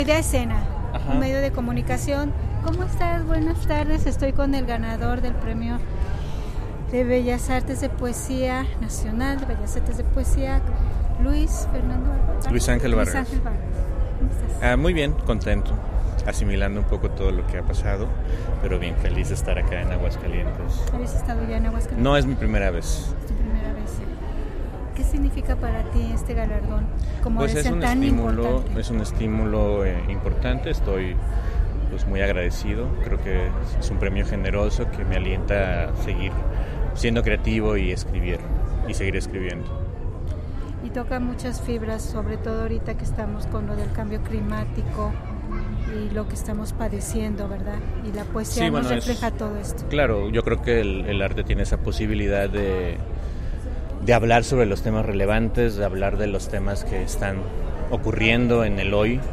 Idea Escena, Ajá. un medio de comunicación. ¿Cómo estás? Buenas tardes. Estoy con el ganador del premio de Bellas Artes de Poesía Nacional, de Bellas Artes de Poesía, Luis Ángel Vargas. ¿Cómo estás? Muy bien, contento, asimilando un poco todo lo que ha pasado, pero bien feliz de estar acá en Aguascalientes. ¿Habías estado ya en Aguascalientes? No es mi primera vez. Es tu primera vez. ¿Qué significa para ti este galardón? Pues es un estímulo importante. Estoy pues muy agradecido. Creo que es un premio generoso que me alienta a seguir siendo creativo y seguir escribiendo. Y toca muchas fibras, sobre todo ahorita que estamos con lo del cambio climático y lo que estamos padeciendo, ¿verdad? Y la poesía nos refleja todo esto. Claro, yo creo que el arte tiene esa posibilidad de hablar sobre los temas relevantes, de hablar de los temas que están ocurriendo en el hoy,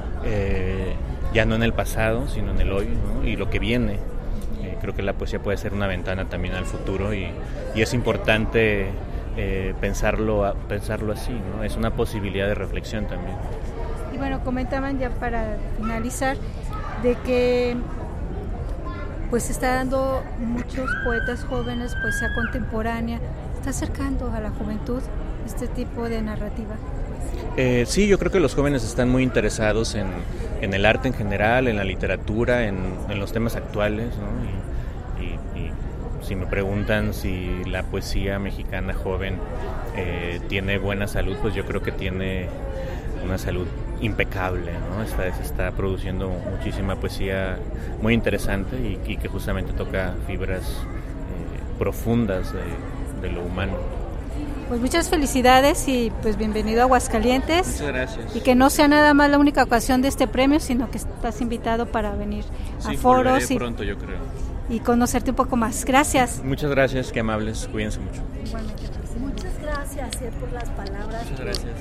ya no en el pasado, sino en el hoy, ¿no? Y lo que viene. Creo que la poesía puede ser una ventana también al futuro y es importante pensarlo así, ¿no? Es una posibilidad de reflexión también. Y bueno, comentaban ya para finalizar de que pues se está dando muchos poetas jóvenes, poesía contemporánea, está acercando a la juventud este tipo de narrativa. Sí, yo creo que los jóvenes están muy interesados en el arte en general, en la literatura, en los temas actuales, ¿no? Y si me preguntan si la poesía mexicana joven tiene buena salud, pues yo creo que tiene una salud impecable, ¿no? Se está produciendo muchísima poesía muy interesante y que justamente toca fibras profundas de lo humano. Pues muchas felicidades y pues bienvenido a Aguascalientes. Muchas gracias. Y que no sea nada más la única ocasión de este premio, sino que estás invitado para venir a foros pronto, yo creo. Y conocerte un poco más. Gracias. Muchas gracias, qué amables, cuídense mucho. Igualmente. Muchas gracias por las palabras. Muchas gracias.